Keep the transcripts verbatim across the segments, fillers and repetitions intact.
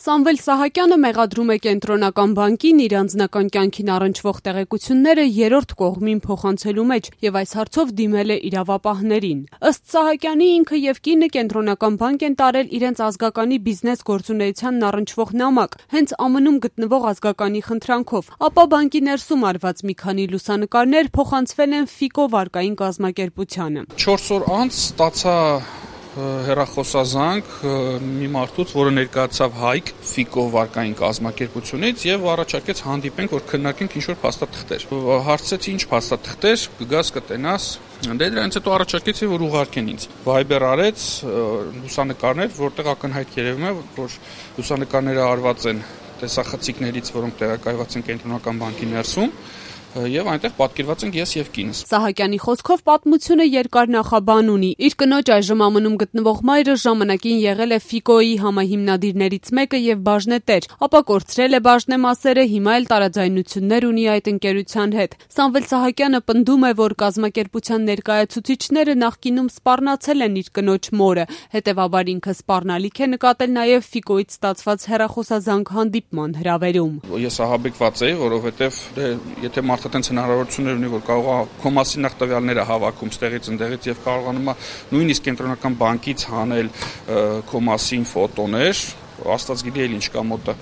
Սամվել Սահակյանը մեղադրում է Կենտրոնական բանկին իր անձնական կյանքին առնչվող տեղեկությունները երրորդ կողմին փոխանցելու մեջ եւ այս հարցով դիմել է իրավապահներին։ Ըստ Սահակյանի ինքը եւ կինը Կենտրոնական բանկ են տարել իրենց ազգականի բիզնես գործունեությանն առնչվող նամակ, հենց ԱՄՆ-ում գտնվող ազգականի խնդրանքով, ապա բանկի ներսում արված մի քանի լուսանկարներ փոխանցվել են Ֆիկո վարկային կազմակերպությանը։ չորս օր անց ստացա հեռախոսազանգ մի մարդուց, որը ներկայացավ Հայք Ֆիկո վարկային կազմակերպությունից եւ առաջարկեց հանդիպենք, որ քննարկենք ինչ-որ փաստաթղթեր։ Հարցրեցի ինչ փաստաթղթեր, կգաս կտենաս։ Դե դրանից հետո առաջարկեցի, որ ուղարկեն ինձ։ Viber արեց լուսանկարներ, որտեղ ակնհայտ երևում է, որ լուսանկարները արված են տեսախցիկներից, որոնք տեղակայված են Կենտրոնական բանկի ներսում։ Եվ այնտեղ պատկերված ենք ես եւ կինս։ Սահակյանի խոսքով պատմությունը երկար նախաբան ունի։ Իր կնոջ այժմ ԱՄՆ-ում գտնվող մայրը ժամանակին եղել է Ֆիկոյի համահիմնադիրներից մեկը եւ բաժնետեր, ապա կորցրել է բաժնեմասերը, հիմա էլ տարաձայնություններ ունի այդ ընկերության հետ։ Սամվել Սահակյանը պնդում է, որ կազմակերպության ներկայացուցիչները նախկինում սպառնացել են իր կնոջ մորը, հետեւաբար ինքը սպառնալիք է նկատել նաեւ Ֆիկոյից ստացված հեռախոսազանգ հանդիպման հրավերում։ Ես ահաբեկված էի, որովհետեւ եթե Այդտենց հնարավորություններ ունի, որ կարող է քո մասին նախ տվյալները հավաքում ստեղից ընդեղից եւ կարողանում է նույնիսկ Կենտրոնական բանկից հանել քո մասին ֆոտոներ, աստված գիտի էլ ինչ կա մոտը։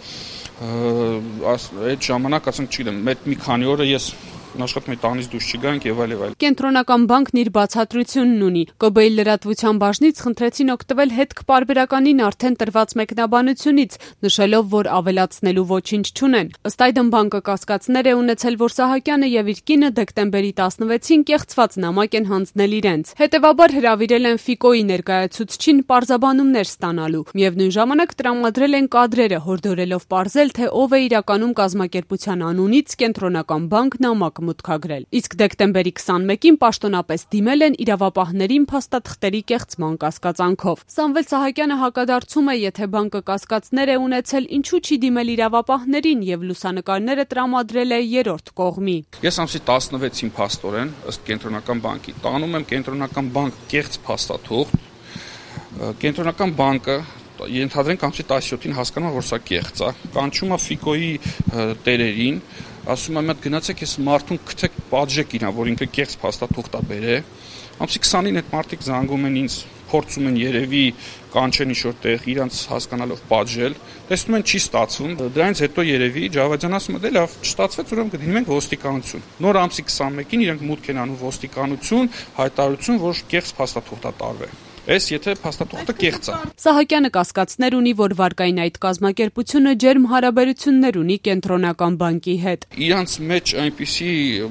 Այդ ժամանակ, ասենք, չգիտեմ, մի քանի օրը ես աշխատում էի տանից դուրս չգանք եւ այլ եւ այլ։ Կենտրոնական բանկն իր բացատրությունն ունի։ ԿԲ-ի լրատվության բաժնից խնդրեցին օգտվել հետքպարբերականին արդեն տրված մեկնաբանությունից, նշելով, որ ավելացնելու ոչինչ չունեն։ Ըստ այդմ բանկը կասկածներ է ունեցել, որ Սահակյանը եւ իր կինը դեկտեմբերի տասնվեցին կեղծված նամակ են հանձնել իրենց։ Հետևաբար հրավիրել են Ֆիկոյի ներկայացուցչին պարզաբանումներ ստանալու։ Միևնույն ժամանակ տրամադրել են կադրերը, հորդորելով պարզել, թե ով է իրականում կազմակերպության անունից Կենտրոնական բանկ նամակ մուտքագրել։ Իսկ դեկտեմբերի քսանմեկին պաշտոնապես դիմել են իրավապահներին փաստաթղթերի կեղծման կասկածանքով։ Սամվել Սահակյանը հակադարձում է, եթե բանկը կասկածներ է ունեցել, ինչու չի դիմել իրավապահներին եւ լուսանկարները տրամադրել է երրորդ կողմի։ Ես ամսի տասնվեցին փաստորեն ըստ Կենտրոնական բանկի տանում եմ Կենտրոնական բանկ կեղծ փաստաթուղթ։ Կենտրոնական բանկը ենթադրենք ամսի տասնյոթին հասկանում որ սա կեղծ է, կանչում է Ֆիկոյի տերերին, ասում եմ, «Մատ գնացեք, ես մարդուն քթեք, պատժեք իրան, որ ինքը կեղծ փաստաթուղթ է բերել»։ Ամսի քսանին այդ մարդիկ զանգում են ինձ, փորձում են երևի կանչեն ինչ-որ տեղ, իրանց հասկանալով պատժել, տեսնում են չի ստացվում, դրանից հետո երևի Ջավադյան ասում է, դե լավ, չստացվեց, ուրեմն կդիմենք ոստիկանություն։ Նոր ամսի քսանմեկին իրենք մուտք են անում ոստիկանություն, հայտարարություն, որ կեղծ փաստաթուղթ է տարվել։ Էս եթե փաստաթուղթը կեղծ է։ Սահակյանը կասկածներ ունի, որ վարկային այդ կազմակերպությունը ջերմ հարաբերություններ ունի Կենտրոնական բանկի հետ։ Իրանց մեջ այնպիսի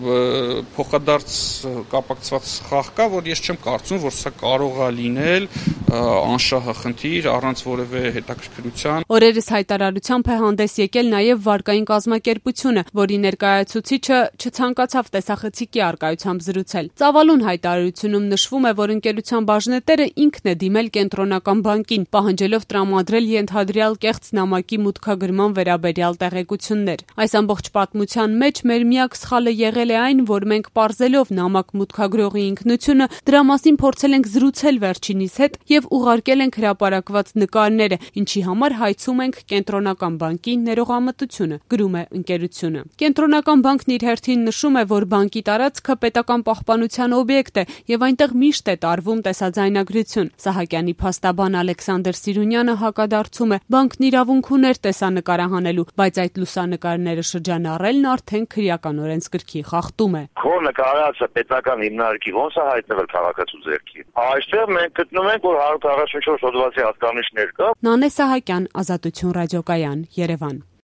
փոխադարձ կապակցված խաղ կա, որ ես չեմ կարծում, որ սա կարող է լինել անշահ խնդիր առանց որևէ հետաքրքրության։ Օրերս հայտարարությամբ է հանդես եկել նաև վարկային կազմակերպությունը, որի ներկայացուցիչը չցանկացավ տեսախցիկի առկայությամբ զրուցել։ Ծավալուն հայտարարությունում նշվում է, որ ընկերության բաժնետերը ինքն է դիմել Կենտրոնական բանկին, պահանջելով տրամադրել ենթադրյալ կեղծ նամակի մուտքագրման վերաբերյալ տեղեկություններ։ Այս ամբողջ պատմության մեջ մեր միակ սխալը եղել է այն, որ մենք պարզելով նամակ մուտքագրողի ինքնությունը, դրա մասին փորձել ենք զրուցել վերջինիս հետ եւ ուղարկել ենք հրապարակված նկարները, ինչի համար հայցում ենք Կենտրոնական բանկի ներողամտությունը, գրում է ընկերությունը։ Կենտրոնական բանկն իր հերթին նշում է, որ բանկի տարածքը պետական պահպանության օբյեկտ է եւ այնտեղ միշտ է տարվում տեսաձայնագրություն։ Սահակյանի փաստաբան Ալեքսանդր Սիրունյանը հակադարձում է, բանկն իրավունք ուներ տեսանկարահանելու, բայց այդ լուսանկարները շրջանառելն արդեն քրեական օրենսգրքի խախտում է։ Քո նկարածը պետական հիմնարկի ոնց է հայտնվել քաղաքացու ձեռքին։ Այստեղ մենք գտնում ենք, որ հարյուր քառասունչորս հոդվածի հատկանիշներ կա։ Նանե Սահակյան, Ազատություն ռադիոկայան, Երևան։